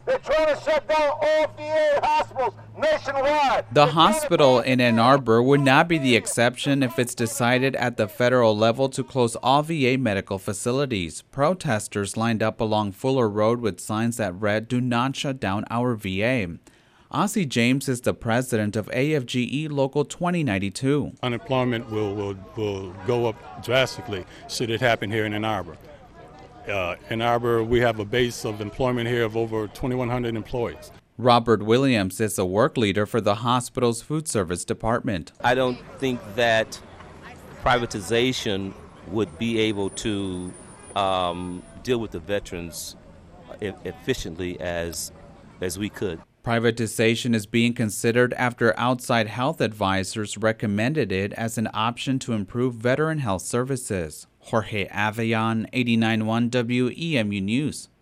They're trying to shut down all VA hospitals nationwide. The hospital in Ann Arbor would not be the exception if it's decided at the federal level to close all VA medical facilities. Protesters lined up along Fuller Road with signs that read, "Do not shut down our VA." Ozzie James is the president of AFGE Local 2092. Unemployment will go up drastically should it happen here in Ann Arbor. Ann Arbor, we have a base of employment here of over 2,100 employees. Robert Williams is a work leader for the hospital's food service department. I don't think that privatization would be able to deal with the veterans efficiently as we could. Privatization is being considered after outside health advisors recommended it as an option to improve veteran health services. Jorge Avian, 89.1 WEMU News.